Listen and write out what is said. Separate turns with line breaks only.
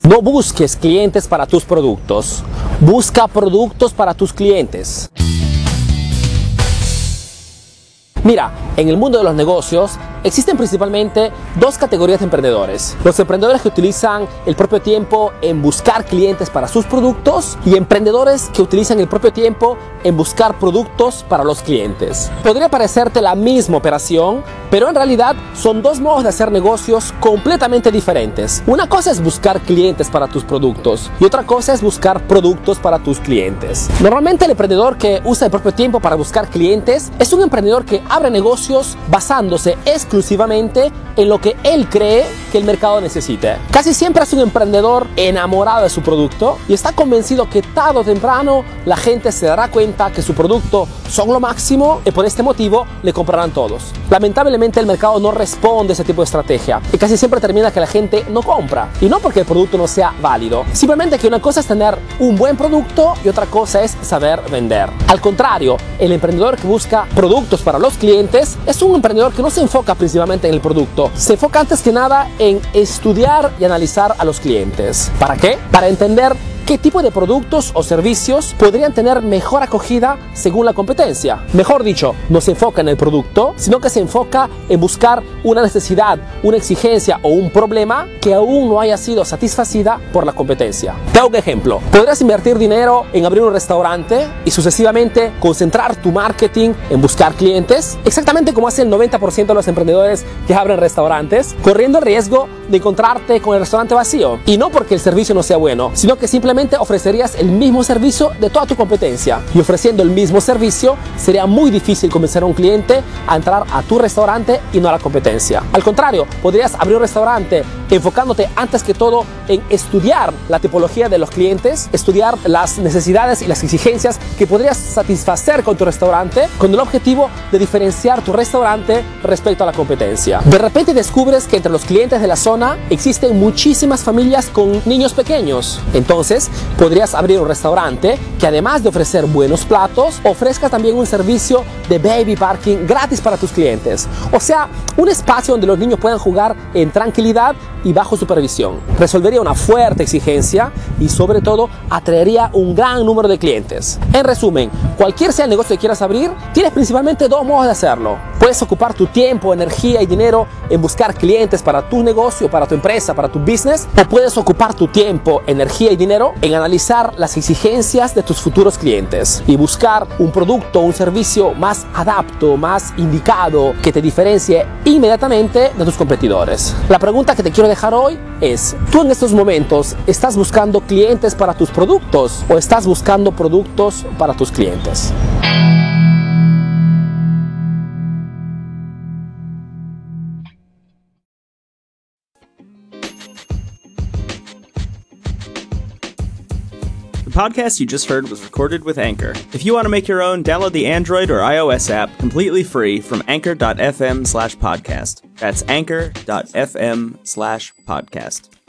No busques clientes para tus productos, busca productos para tus clientes. Mira, en el mundo de los negocios existen principalmente dos categorías de emprendedores. Los emprendedores que utilizan el propio tiempo en buscar clientes para sus productos y emprendedores que utilizan el propio tiempo en buscar productos para los clientes. Podría parecerte la misma operación, pero en realidad son dos modos de hacer negocios completamente diferentes. Una cosa es buscar clientes para tus productos y otra cosa es buscar productos para tus clientes. Normalmente el emprendedor que usa el propio tiempo para buscar clientes es un emprendedor que abre negocios basándose exclusivamente en lo que él cree que el mercado necesite. Casi siempre es un emprendedor enamorado de su producto y está convencido que tarde o temprano la gente se dará cuenta que su producto son lo máximo y por este motivo le comprarán todos. Lamentablemente el mercado no responde a ese tipo de estrategia y casi siempre termina que la gente no compra, y no porque el producto no sea válido, simplemente que una cosa es tener un buen producto y otra cosa es saber vender. Al contrario, el emprendedor que busca productos para los clientes es un emprendedor que no se enfoca principalmente en el producto, se enfoca antes que nada en estudiar y analizar a los clientes. ¿Para qué? Para entender qué tipo de productos o servicios podrían tener mejor acogida según la competencia. Mejor dicho, no se enfoca en el producto, sino que se enfoca en buscar una necesidad, una exigencia o un problema que aún no haya sido satisfacida por la competencia. Te hago un ejemplo. Podrías invertir dinero en abrir un restaurante y sucesivamente concentrar tu marketing en buscar clientes, exactamente como hace el 90% de los emprendedores que abren restaurantes, corriendo el riesgo de encontrarte con el restaurante vacío. Y no porque el servicio no sea bueno, sino que simplemente ofrecerías el mismo servicio de toda tu competencia, y ofreciendo el mismo servicio sería muy difícil convencer a un cliente a entrar a tu restaurante y no a la competencia. Al contrario, podrías abrir un restaurante enfocándote antes que todo en estudiar la tipología de los clientes, estudiar las necesidades y las exigencias que podrías satisfacer con tu restaurante, con el objetivo de diferenciar tu restaurante respecto a la competencia. De repente descubres que entre los clientes de la zona existen muchísimas familias con niños pequeños. Entonces podrías abrir un restaurante que, además de ofrecer buenos platos, ofrezca también un servicio de baby parking gratis para tus clientes. O sea, un espacio donde los niños puedan jugar en tranquilidad y bajo supervisión. Resolvería una fuerte exigencia y sobre todo atraería un gran número de clientes. En resumen, cualquier sea el negocio que quieras abrir, tienes principalmente dos modos de hacerlo. Puedes ocupar tu tiempo, energía y dinero en buscar clientes para tu negocio, para tu empresa, para tu business, o puedes ocupar tu tiempo, energía y dinero en analizar las exigencias de tus futuros clientes y buscar un producto o un servicio más adapto, más indicado, que te diferencie inmediatamente de tus competidores. La pregunta que te quiero dejar hoy es: ¿tú en estos momentos estás buscando clientes para tus productos o estás buscando productos para tus clientes?
The podcast you just heard was recorded with Anchor. If you want to make your own, download the Android or iOS app completely free from anchor.fm/podcast. That's anchor.fm/podcast.